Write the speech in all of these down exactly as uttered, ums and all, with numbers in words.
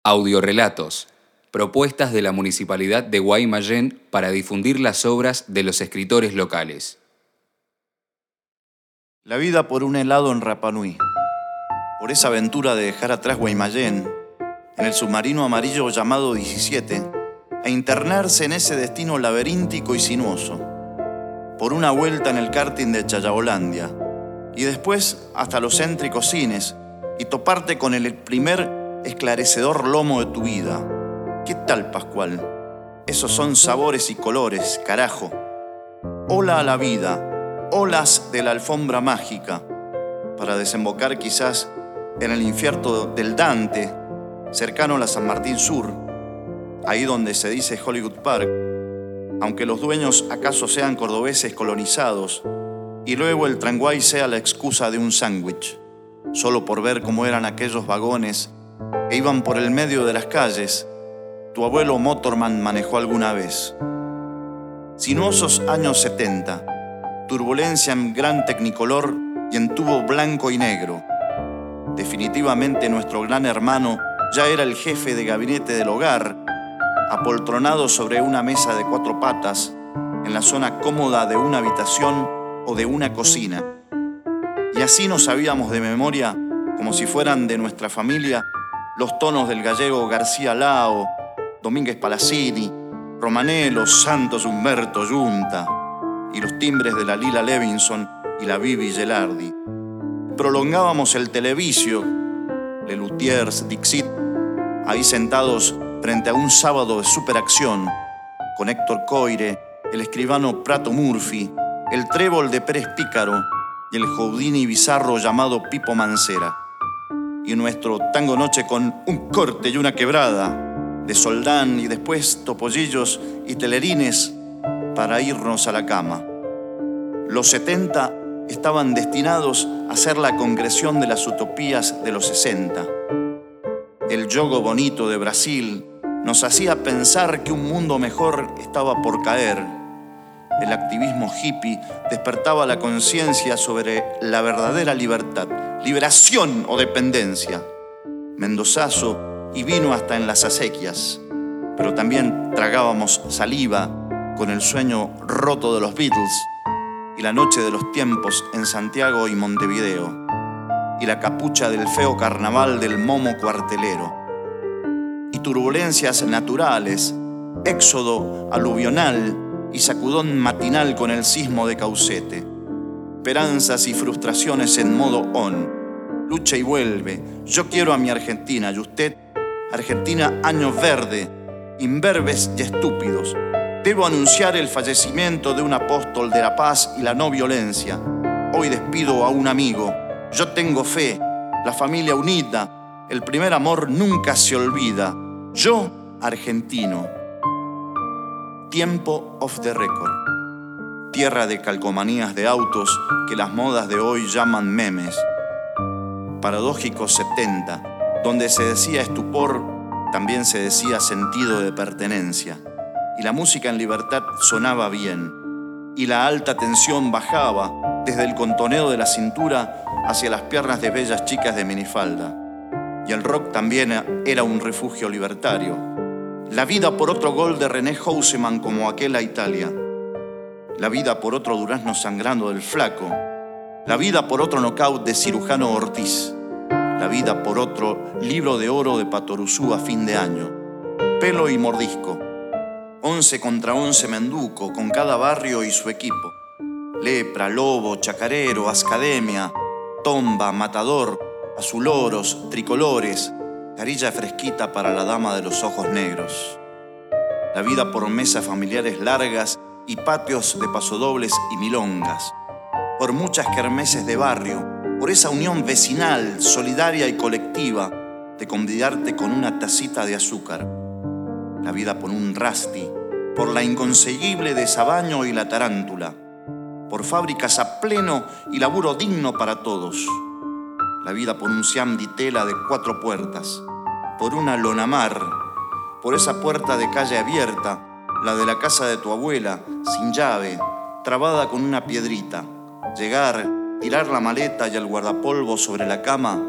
Audiorelatos. Propuestas de la Municipalidad de Guaymallén para difundir las obras de los escritores locales. La vida por un helado en Rapa Nui. Por esa aventura de dejar atrás Guaymallén, en el submarino amarillo llamado diecisiete, e internarse en ese destino laberíntico y sinuoso. Por una vuelta en el karting de Chayaholandia, y después hasta los céntricos cines, y toparte con el primer esclarecedor lomo de tu vida. ¿Qué tal, Pascual? Esos son sabores y colores, carajo. Hola a la vida, olas de la alfombra mágica, para desembocar quizás en el infierno del Dante, cercano a la San Martín Sur, ahí donde se dice Hollywood Park, aunque los dueños acaso sean cordobeses colonizados, y luego el tranguay sea la excusa de un sándwich, solo por ver cómo eran aquellos vagones que iban por el medio de las calles. Tu abuelo Motorman manejó alguna vez. Sinuosos años setenta, turbulencia en gran tecnicolor y en tubo blanco y negro. Definitivamente nuestro gran hermano ya era el jefe de gabinete del hogar, apoltronado sobre una mesa de cuatro patas, en la zona cómoda de una habitación o de una cocina. Y así nos sabíamos de memoria, como si fueran de nuestra familia, los tonos del gallego García Lao, Domínguez Palacini, Romanello, Santos Humberto Yunta, y los timbres de la Lila Levinson y la Bibi Gelardi. Prolongábamos el televisio, Lelutiers, Dixit, ahí sentados frente a un sábado de superacción, con Héctor Coire, el escribano Prato Murphy, el trébol de Pérez Pícaro y el Houdini bizarro llamado Pipo Mancera. Y nuestro tango noche con un corte y una quebrada, de Soldán y después topollillos y telerines para irnos a la cama. Los setenta estaban destinados a ser la concreción de las utopías de los sesenta. El yogo bonito de Brasil nos hacía pensar que un mundo mejor estaba por caer. El activismo hippie despertaba la conciencia sobre la verdadera libertad, liberación o dependencia. Mendozazo y vino hasta en las acequias, pero también tragábamos saliva con el sueño roto de los Beatles y la noche de los tiempos en Santiago y Montevideo y la capucha del feo carnaval del momo cuartelero y turbulencias naturales, éxodo aluvional y sacudón matinal con el sismo de Caucete, esperanzas y frustraciones en modo on, lucha y vuelve, yo quiero a mi Argentina y usted, Argentina año verde, imberbes y estúpidos. Debo anunciar el fallecimiento de un apóstol de la paz y la no violencia. Hoy despido a un amigo. Yo tengo fe, la familia unida, el primer amor nunca se olvida. Yo, argentino. Tiempo off the record. Tierra de calcomanías de autos que las modas de hoy llaman memes. Paradójicos setenta, donde se decía estupor, también se decía sentido de pertenencia. Y la música en libertad sonaba bien. Y la alta tensión bajaba desde el contoneo de la cintura hacia las piernas de bellas chicas de minifalda. Y el rock también era un refugio libertario. La vida por otro gol de René Houseman como aquel a Italia. La vida por otro durazno sangrando del Flaco. La vida por otro knockout de Cirujano Ortiz. La vida por otro libro de oro de Patoruzú a fin de año. Pelo y mordisco. Once contra once Menduco, con cada barrio y su equipo. Lepra, Lobo, Chacarero, Ascademia, Tomba, Matador, Azuloros, Tricolores, carilla fresquita para la dama de los ojos negros. La vida por mesas familiares largas y patios de pasodobles y milongas. Por muchas kermeses de barrio, por esa unión vecinal, solidaria y colectiva de convidarte con una tacita de azúcar. La vida por un rasti, por la inconseguible de Sabaño y la tarántula, por fábricas a pleno y laburo digno para todos. La vida por un Siam di tela de cuatro puertas, por una lonamar, por esa puerta de calle abierta, la de la casa de tu abuela, sin llave, trabada con una piedrita. Llegar, tirar la maleta y el guardapolvo sobre la cama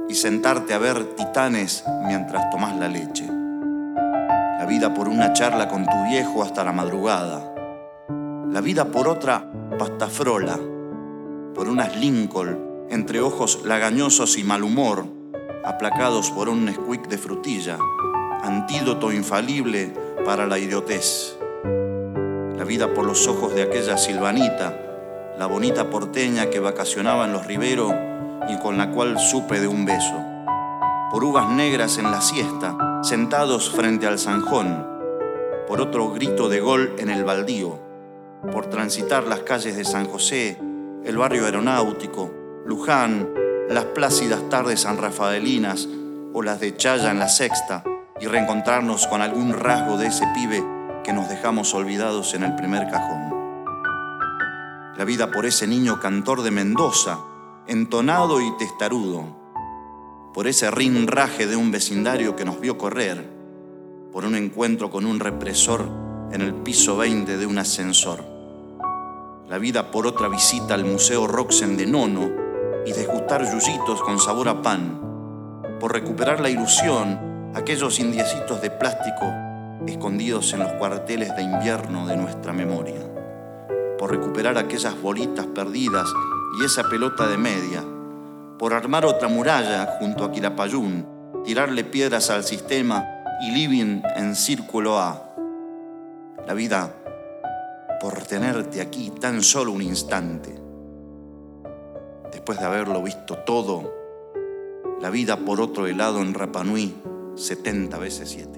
y sentarte a ver Titanes mientras tomás la leche. La vida por una charla con tu viejo hasta la madrugada. La vida por otra pastafrola, por unas Lincoln entre ojos lagañosos y mal humor, aplacados por un Nesquik de frutilla, antídoto infalible para la idiotez. La vida por los ojos de aquella Silvanita, la bonita porteña que vacacionaba en los Riveros y con la cual supe de un beso. Por uvas negras en la siesta, sentados frente al zanjón. Por otro grito de gol en el baldío. Por transitar las calles de San José, el barrio aeronáutico, Luján, las plácidas tardes sanrafaelinas o las de Chaya en la Sexta, y reencontrarnos con algún rasgo de ese pibe que nos dejamos olvidados en el primer cajón. La vida por ese niño cantor de Mendoza, entonado y testarudo, por ese rinraje de un vecindario que nos vio correr, por un encuentro con un represor en el piso veinte de un ascensor. La vida por otra visita al Museo Roxen de Nono y degustar yuyitos con sabor a pan, por recuperar la ilusión, aquellos indiecitos de plástico escondidos en los cuarteles de invierno de nuestra memoria, por recuperar aquellas bolitas perdidas y esa pelota de media, por armar otra muralla junto a Quilapayún, tirarle piedras al sistema y living en círculo A. La vida por tenerte aquí tan solo un instante. Después de haberlo visto todo, la vida por otro helado en Rapa Nui setenta veces siete.